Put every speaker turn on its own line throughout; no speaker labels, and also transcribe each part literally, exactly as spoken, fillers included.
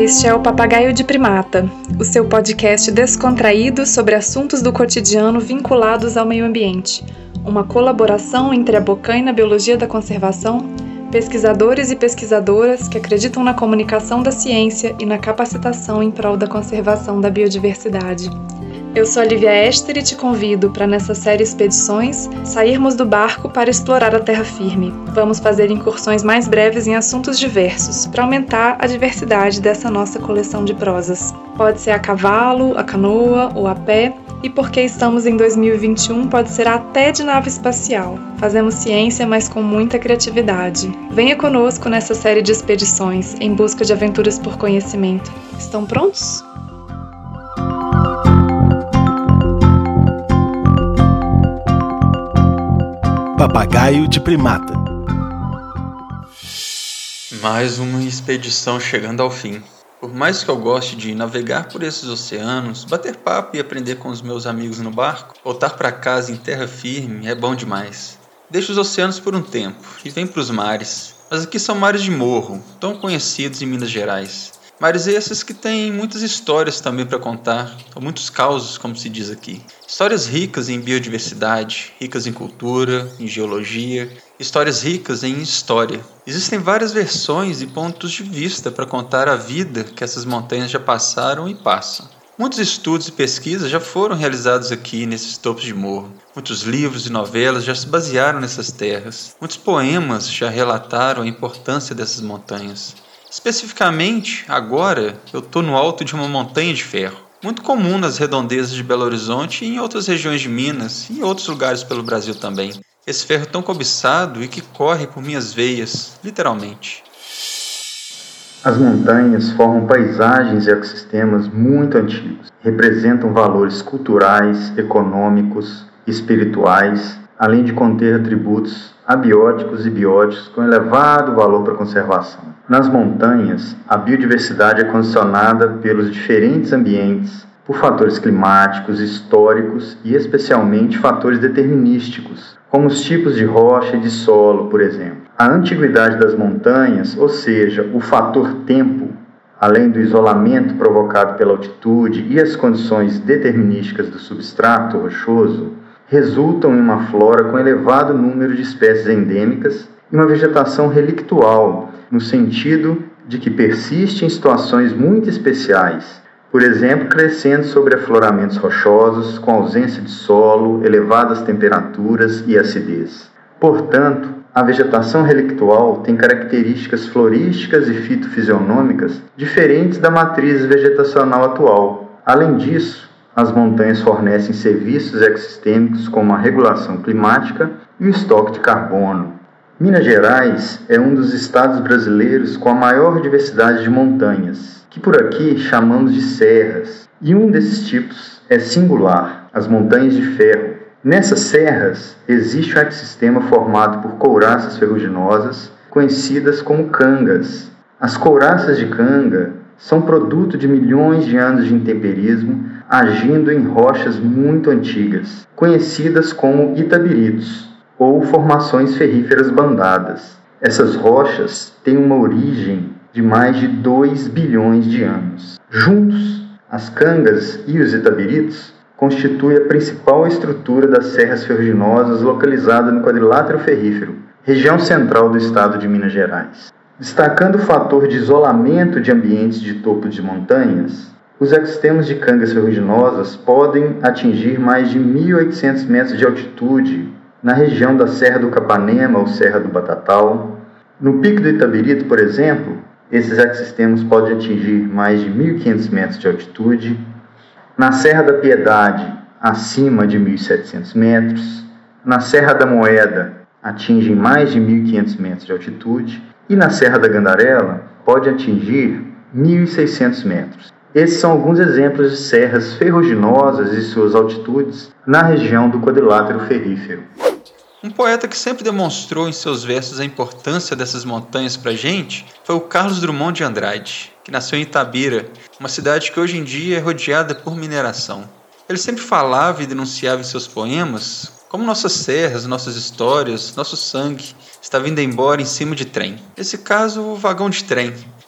Este é o Papagaio de Primata, o seu podcast descontraído sobre assuntos do cotidiano vinculados ao meio ambiente. Uma colaboração entre a Bocaina Biologia da Conservação, pesquisadores e pesquisadoras que acreditam na comunicação da ciência e na capacitação em prol da conservação da biodiversidade. Eu sou a Lívia Ester e te convido para, nessa série Expedições, sairmos do barco para explorar a terra firme. Vamos fazer incursões mais breves em assuntos diversos, para aumentar a diversidade dessa nossa coleção de prosas. Pode ser a cavalo, a canoa ou a pé, e porque estamos em dois mil e vinte e um, pode ser até de nave espacial. Fazemos ciência, mas com muita criatividade. Venha conosco nessa série de expedições, em busca de aventuras por conhecimento. Estão prontos?
Papagaio de Primata.
Mais uma expedição chegando ao fim. Por mais que eu goste de navegar por esses oceanos, bater papo e aprender com os meus amigos no barco, voltar para casa em terra firme é bom demais. Deixo os oceanos por um tempo e venho para os mares. Mas aqui são mares de morro, tão conhecidos em Minas Gerais. Mares esses que têm muitas histórias também para contar, ou muitos causos, como se diz aqui. Histórias ricas em biodiversidade, ricas em cultura, em geologia, histórias ricas em história. Existem várias versões e pontos de vista para contar a vida que essas montanhas já passaram e passam. Muitos estudos e pesquisas já foram realizados aqui nesses topos de morro. Muitos livros e novelas já se basearam nessas terras. Muitos poemas já relataram a importância dessas montanhas. Especificamente, agora, eu estou no alto de uma montanha de ferro, muito comum nas redondezas de Belo Horizonte e em outras regiões de Minas e em outros lugares pelo Brasil também. Esse ferro tão cobiçado e que corre por minhas veias, literalmente.
As montanhas formam paisagens e ecossistemas muito antigos. Representam valores culturais, econômicos, espirituais, além de conter atributos abióticos e bióticos com elevado valor para a conservação. Nas montanhas, a biodiversidade é condicionada pelos diferentes ambientes, por fatores climáticos, históricos e especialmente fatores determinísticos, como os tipos de rocha e de solo, por exemplo. A antiguidade das montanhas, ou seja, o fator tempo, além do isolamento provocado pela altitude e as condições determinísticas do substrato rochoso, resultam em uma flora com elevado número de espécies endêmicas e uma vegetação relictual, no sentido de que persiste em situações muito especiais, por exemplo, crescendo sobre afloramentos rochosos, com ausência de solo, elevadas temperaturas e acidez. Portanto, a vegetação relictual tem características florísticas e fitofisionômicas diferentes da matriz vegetacional atual. Além disso, as montanhas fornecem serviços ecossistêmicos como a regulação climática e o estoque de carbono. Minas Gerais é um dos estados brasileiros com a maior diversidade de montanhas, que por aqui chamamos de serras, e um desses tipos é singular, as montanhas de ferro. Nessas serras existe um ecossistema formado por couraças ferruginosas, conhecidas como cangas. As couraças de canga são produto de milhões de anos de intemperismo, agindo em rochas muito antigas, conhecidas como itabiritos, ou formações ferríferas bandadas. Essas rochas têm uma origem de mais de dois bilhões de anos. Juntos, as cangas e os itabiritos constituem a principal estrutura das serras ferruginosas localizada no quadrilátero ferrífero, região central do estado de Minas Gerais. Destacando o fator de isolamento de ambientes de topo de montanhas, os ecossistemas de cangas ferruginosas podem atingir mais de mil e oitocentos metros de altitude na região da Serra do Capanema ou Serra do Batatal. No Pico do Itabirito, por exemplo, esses ecossistemas podem atingir mais de mil e quinhentos metros de altitude. Na Serra da Piedade, acima de mil e setecentos metros. Na Serra da Moeda, atingem mais de mil e quinhentos metros de altitude. E na Serra da Gandarela, pode atingir mil e seiscentos metros. Esses são alguns exemplos de serras ferruginosas e suas altitudes na região do quadrilátero ferrífero.
Um poeta que sempre demonstrou em seus versos a importância dessas montanhas para a gente foi o Carlos Drummond de Andrade, que nasceu em Itabira, uma cidade que hoje em dia é rodeada por mineração. Ele sempre falava e denunciava em seus poemas como nossas serras, nossas histórias, nosso sangue estava indo embora em cima de trem. Nesse caso, o vagão de trem.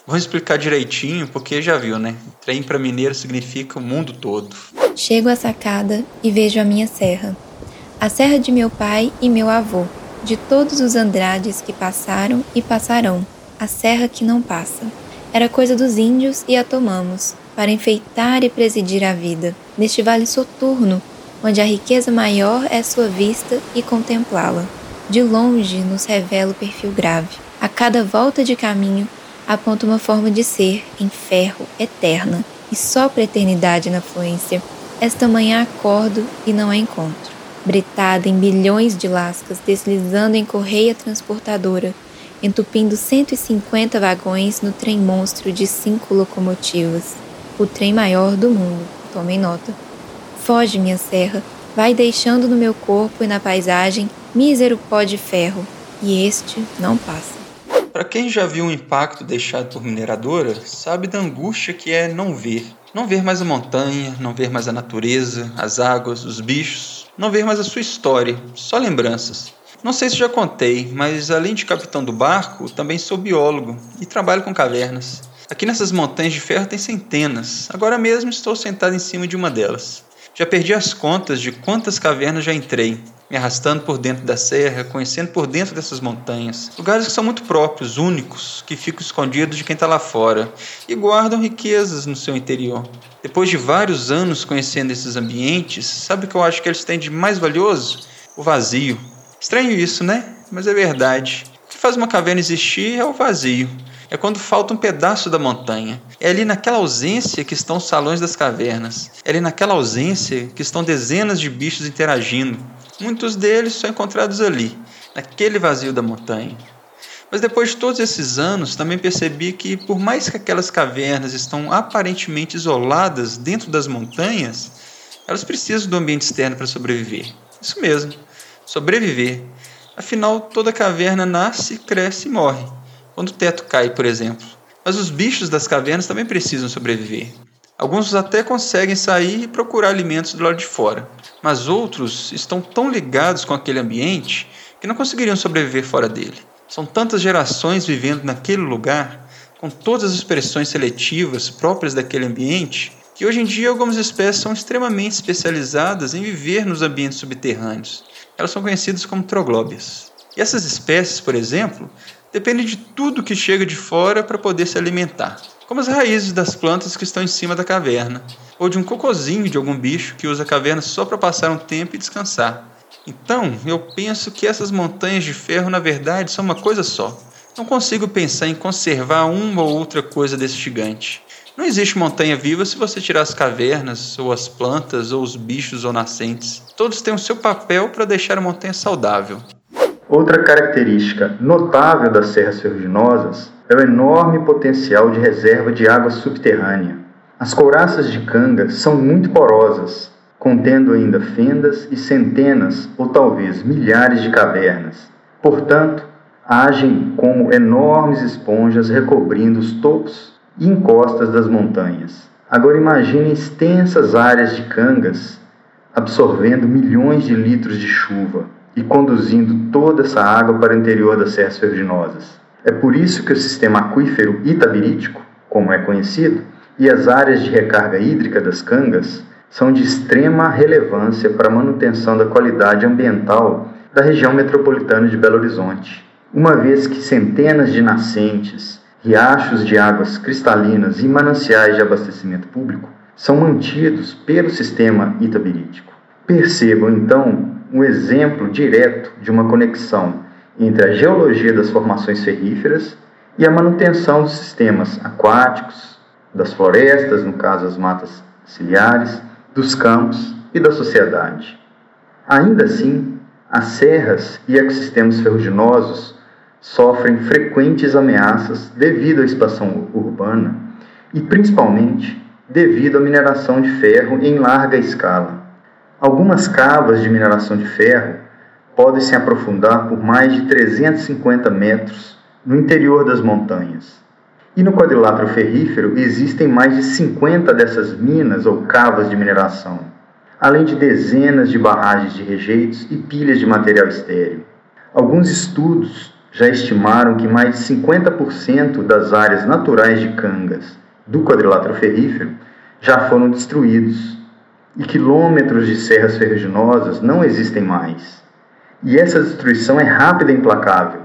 Vou explicar direitinho, porque já viu, né? Trem para mineiro significa o mundo todo.
Chego à sacada e vejo a minha serra. A serra de meu pai e meu avô, de todos os Andrades que passaram e passarão. A serra que não passa. Era coisa dos índios e a tomamos, para enfeitar e presidir a vida, neste vale soturno, onde a riqueza maior é sua vista e contemplá-la. De longe nos revela o perfil grave. A cada volta de caminho, aponta uma forma de ser, em ferro, eterna, e só para a eternidade na fluência. Esta manhã acordo e não a encontro. Bretada em bilhões de lascas, deslizando em correia transportadora, entupindo cento e cinquenta vagões no trem monstro de cinco locomotivas. O trem maior do mundo, tomem nota. Foge minha serra, vai deixando no meu corpo e na paisagem mísero pó de ferro, e este não passa.
Para quem já viu o impacto deixado por mineradora, sabe da angústia que é não ver. Não ver mais a montanha, não ver mais a natureza, as águas, os bichos, não ver mais a sua história, só lembranças. Não sei se já contei, mas além de capitão do barco, também sou biólogo e trabalho com cavernas. Aqui nessas montanhas de ferro tem centenas, agora mesmo estou sentado em cima de uma delas. Já perdi as contas de quantas cavernas já entrei, me arrastando por dentro da serra, conhecendo por dentro dessas montanhas. Lugares que são muito próprios, únicos, que ficam escondidos de quem está lá fora e guardam riquezas no seu interior. Depois de vários anos conhecendo esses ambientes, sabe o que eu acho que eles têm de mais valioso? O vazio. Estranho isso, né? Mas é verdade. O que faz uma caverna existir é o vazio. É quando falta um pedaço da montanha. É ali naquela ausência que estão os salões das cavernas. É ali naquela ausência que estão dezenas de bichos interagindo. Muitos deles são encontrados ali, naquele vazio da montanha. Mas depois de todos esses anos, também percebi que, por mais que aquelas cavernas estão aparentemente isoladas dentro das montanhas, elas precisam do ambiente externo para sobreviver. Isso mesmo, sobreviver. Afinal, toda caverna nasce, cresce e morre. Quando o teto cai, por exemplo. Mas os bichos das cavernas também precisam sobreviver. Alguns até conseguem sair e procurar alimentos do lado de fora. Mas outros estão tão ligados com aquele ambiente que não conseguiriam sobreviver fora dele. São tantas gerações vivendo naquele lugar, com todas as expressões seletivas próprias daquele ambiente, que hoje em dia algumas espécies são extremamente especializadas em viver nos ambientes subterrâneos. Elas são conhecidas como troglóbias. E essas espécies, por exemplo, dependem de tudo que chega de fora para poder se alimentar, como as raízes das plantas que estão em cima da caverna, ou de um cocôzinho de algum bicho que usa a caverna só para passar um tempo e descansar. Então, eu penso que essas montanhas de ferro, na verdade, são uma coisa só. Não consigo pensar em conservar uma ou outra coisa desse gigante. Não existe montanha viva se você tirar as cavernas, ou as plantas, ou os bichos ou nascentes. Todos têm o seu papel para deixar a montanha saudável.
Outra característica notável das serras ferruginosas é o enorme potencial de reserva de água subterrânea. As couraças de canga são muito porosas, contendo ainda fendas e centenas ou talvez milhares de cavernas. Portanto, agem como enormes esponjas recobrindo os topos e encostas das montanhas. Agora imagine extensas áreas de cangas absorvendo milhões de litros de chuva e conduzindo toda essa água para o interior das serras ferruginosas. É por isso que o sistema aquífero itabirítico, como é conhecido, e as áreas de recarga hídrica das cangas são de extrema relevância para a manutenção da qualidade ambiental da região metropolitana de Belo Horizonte, uma vez que centenas de nascentes, riachos de águas cristalinas e mananciais de abastecimento público são mantidos pelo sistema itabirítico. Percebam, então, um exemplo direto de uma conexão entre a geologia das formações ferríferas e a manutenção dos sistemas aquáticos, das florestas, no caso as matas ciliares, dos campos e da sociedade. Ainda assim, as serras e ecossistemas ferruginosos sofrem frequentes ameaças devido à expansão urbana e, principalmente, devido à mineração de ferro em larga escala. Algumas cavas de mineração de ferro podem se aprofundar por mais de trezentos e cinquenta metros no interior das montanhas. E no quadrilátero ferrífero existem mais de cinquenta dessas minas ou cavas de mineração, além de dezenas de barragens de rejeitos e pilhas de material estéril. Alguns estudos já estimaram que mais de cinquenta por cento das áreas naturais de cangas do quadrilátero ferrífero já foram destruídos e quilômetros de serras ferruginosas não existem mais. E essa destruição é rápida e implacável.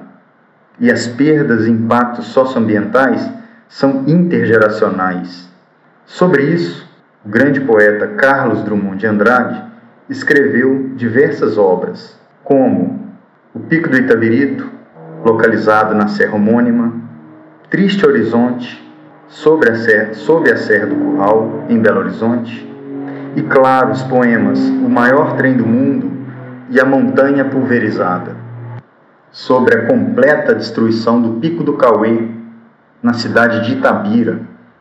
E as perdas e impactos socioambientais são intergeracionais. Sobre isso, o grande poeta Carlos Drummond de Andrade escreveu diversas obras, como O Pico do Itabirito, localizado na Serra Homônima, Triste Horizonte, sobre a Serra, sob a Serra do Curral, em Belo Horizonte, e, claro, os poemas O Maior Trem do Mundo e A Montanha Pulverizada, sobre a completa destruição do Pico do Cauê, na cidade de Itabira.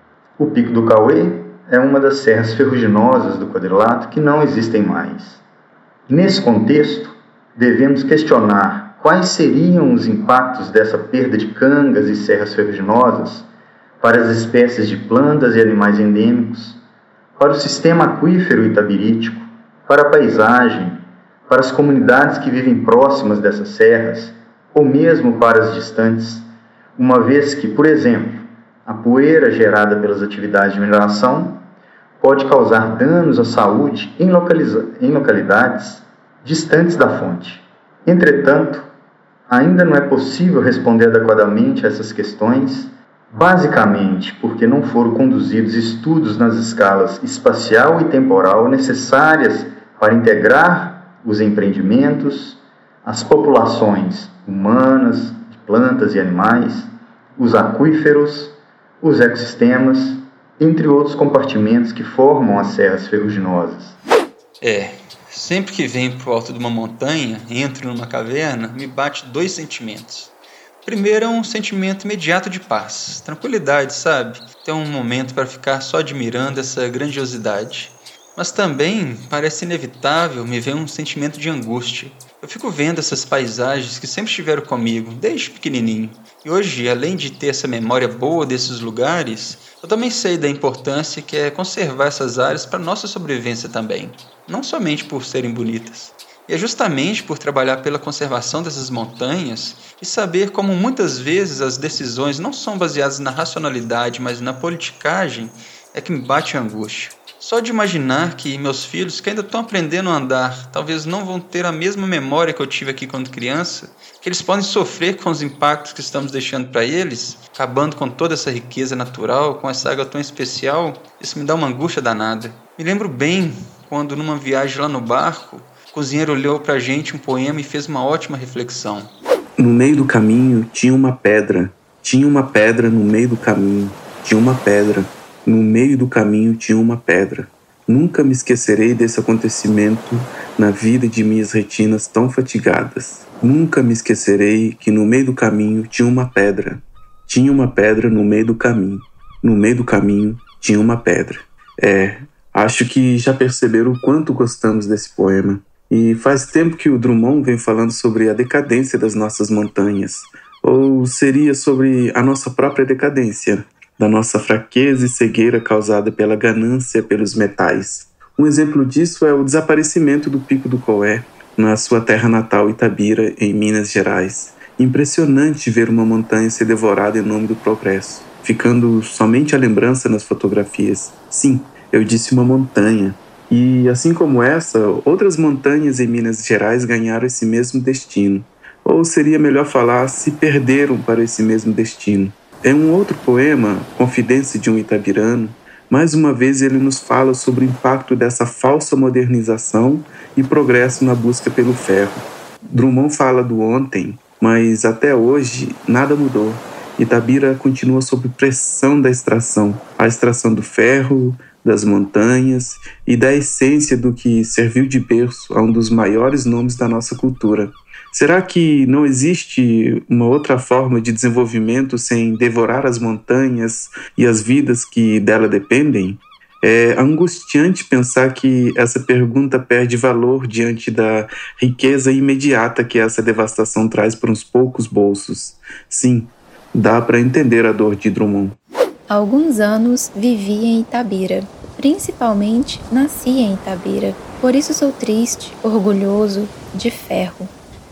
O Pico do Cauê é uma das serras ferruginosas do quadrilátero que não existem mais. Nesse contexto, devemos questionar quais seriam os impactos dessa perda de cangas e serras ferruginosas para as espécies de plantas e animais endêmicos, para o sistema aquífero itabirítico, para a paisagem, para as comunidades que vivem próximas dessas serras, ou mesmo para as distantes, uma vez que, por exemplo, a poeira gerada pelas atividades de mineração pode causar danos à saúde em, localiza- em localidades distantes da fonte. Entretanto, ainda não é possível responder adequadamente a essas questões, basicamente porque não foram conduzidos estudos nas escalas espacial e temporal necessárias para integrar os empreendimentos, as populações humanas, de plantas e animais, os aquíferos, os ecossistemas, entre outros compartimentos que formam as serras ferruginosas.
É, sempre que venho pro alto de uma montanha, entro numa caverna, me bate dois sentimentos. Primeiro é um sentimento imediato de paz, tranquilidade, sabe? Ter um momento para ficar só admirando essa grandiosidade. Mas também parece inevitável me ver um sentimento de angústia. Eu fico vendo essas paisagens que sempre estiveram comigo, desde pequenininho. E hoje, além de ter essa memória boa desses lugares, eu também sei da importância que é conservar essas áreas para nossa sobrevivência também. Não somente por serem bonitas. E é justamente por trabalhar pela conservação dessas montanhas e saber como muitas vezes as decisões não são baseadas na racionalidade, mas na politicagem, é que me bate a angústia. Só de imaginar que meus filhos, que ainda estão aprendendo a andar, talvez não vão ter a mesma memória que eu tive aqui quando criança, que eles podem sofrer com os impactos que estamos deixando para eles, acabando com toda essa riqueza natural, com essa água tão especial, isso me dá uma angústia danada. Me lembro bem quando, numa viagem lá no barco, o cozinheiro olhou para a gente um poema e fez uma ótima reflexão.
No meio do caminho tinha uma pedra, tinha uma pedra no meio do caminho, tinha uma pedra. No meio do caminho tinha uma pedra. Nunca me esquecerei desse acontecimento na vida de minhas retinas tão fatigadas. Nunca me esquecerei que no meio do caminho tinha uma pedra. Tinha uma pedra no meio do caminho. No meio do caminho tinha uma pedra. É, acho que já perceberam o quanto gostamos desse poema. E faz tempo que o Drummond vem falando sobre a decadência das nossas montanhas. Ou seria sobre a nossa própria decadência, da nossa fraqueza e cegueira causada pela ganância pelos metais. Um exemplo disso é o desaparecimento do Pico do Cauê, na sua terra natal Itabira, em Minas Gerais. Impressionante ver uma montanha ser devorada em nome do progresso, ficando somente a lembrança nas fotografias. Sim, eu disse uma montanha. E assim como essa, outras montanhas em Minas Gerais ganharam esse mesmo destino. Ou seria melhor falar, se perderam para esse mesmo destino. Em um outro poema, Confidência de um Itabirano, mais uma vez ele nos fala sobre o impacto dessa falsa modernização e progresso na busca pelo ferro. Drummond fala do ontem, mas até hoje nada mudou. Itabira continua sob pressão da extração, a extração do ferro, das montanhas e da essência do que serviu de berço a um dos maiores nomes da nossa cultura. Será que não existe uma outra forma de desenvolvimento sem devorar as montanhas e as vidas que dela dependem? É angustiante pensar que essa pergunta perde valor diante da riqueza imediata que essa devastação traz para uns poucos bolsos. Sim, dá para entender a dor de Drummond.
Há alguns anos vivi em Itabira. Principalmente nasci em Itabira. Por isso sou triste, orgulhoso, de ferro.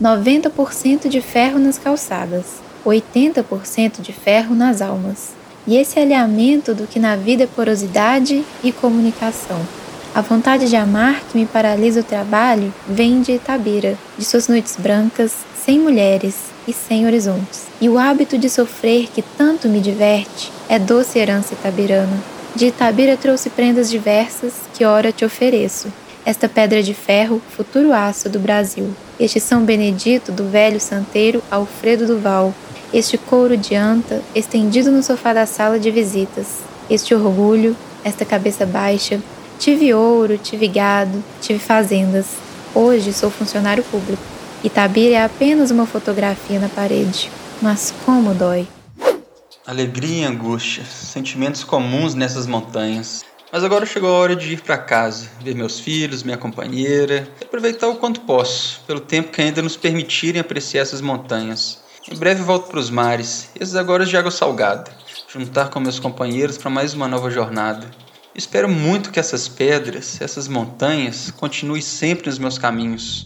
noventa por cento de ferro nas calçadas, oitenta por cento de ferro nas almas. E esse alinhamento do que na vida é porosidade e comunicação. A vontade de amar que me paralisa o trabalho vem de Itabira, de suas noites brancas, sem mulheres e sem horizontes. E o hábito de sofrer que tanto me diverte é doce herança itabirana. De Itabira trouxe prendas diversas que ora te ofereço. Esta pedra de ferro, futuro aço do Brasil. Este São Benedito do velho santeiro Alfredo Duval. Este couro de anta estendido no sofá da sala de visitas. Este orgulho, esta cabeça baixa. Tive ouro, tive gado, tive fazendas. Hoje sou funcionário público. Itabira é apenas uma fotografia na parede. Mas como dói.
Alegria e angústia, sentimentos comuns nessas montanhas. Mas agora chegou a hora de ir para casa, ver meus filhos, minha companheira, e aproveitar o quanto posso, pelo tempo que ainda nos permitirem apreciar essas montanhas. Em breve volto para os mares, esses agora de água salgada, juntar com meus companheiros para mais uma nova jornada. Espero muito que essas pedras, essas montanhas, continuem sempre nos meus caminhos.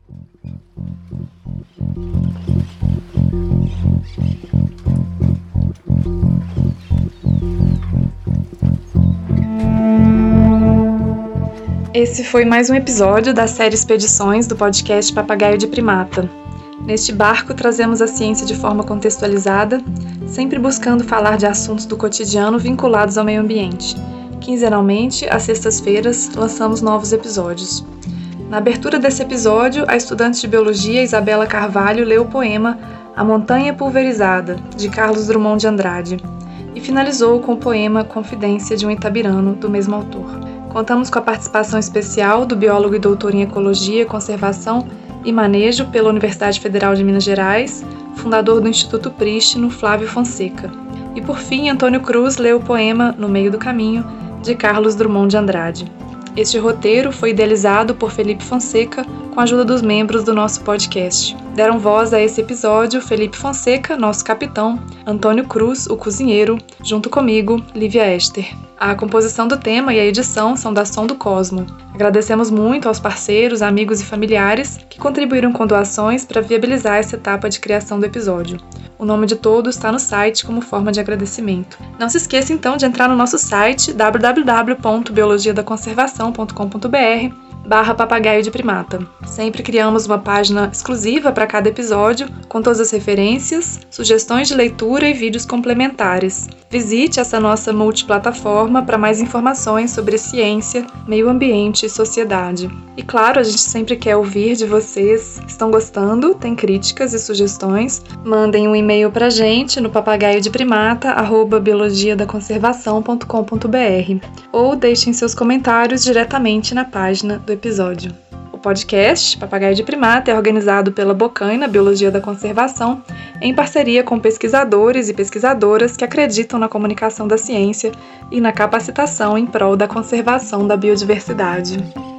Esse foi mais um episódio da série Expedições do podcast Papagaio de Primata. Neste barco trazemos a ciência de forma contextualizada, sempre buscando falar de assuntos do cotidiano vinculados ao meio ambiente. Quinzenalmente, às sextas-feiras, lançamos novos episódios. Na abertura desse episódio, a estudante de biologia Isabela Carvalho leu o poema A Montanha Pulverizada, de Carlos Drummond de Andrade, e finalizou com o poema Confidência de um Itabirano, do mesmo autor. Contamos com a participação especial do biólogo e doutor em Ecologia, Conservação e Manejo pela Universidade Federal de Minas Gerais, fundador do Instituto Prístino, Flávio Fonseca. E por fim, Antônio Cruz leu o poema No Meio do Caminho, de Carlos Drummond de Andrade. Este roteiro foi idealizado por Felipe Fonseca com a ajuda dos membros do nosso podcast. Deram voz a esse episódio Felipe Fonseca, nosso capitão, Antônio Cruz, o cozinheiro, junto comigo, Lívia Ester. A composição do tema e a edição são da Som do Cosmo. Agradecemos muito aos parceiros, amigos e familiares que contribuíram com doações para viabilizar essa etapa de criação do episódio. O nome de todos está no site como forma de agradecimento. Não se esqueça então de entrar no nosso site w w w ponto biologia da conservação ponto com ponto b r barra papagaio de primata. Sempre criamos uma página exclusiva para cada episódio, com todas as referências, sugestões de leitura e vídeos complementares. Visite essa nossa multiplataforma para mais informações sobre ciência, meio ambiente e sociedade. E claro, a gente sempre quer ouvir de vocês. Estão gostando? Tem críticas e sugestões? Mandem um e-mail para a gente no papagaio de primata arroba biologia da conservação ponto com ponto b r ou deixem seus comentários diretamente na página do episódio. O podcast Papagaio de Primata é organizado pela Bocaina Biologia da Conservação em parceria com pesquisadores e pesquisadoras que acreditam na comunicação da ciência e na capacitação em prol da conservação da biodiversidade.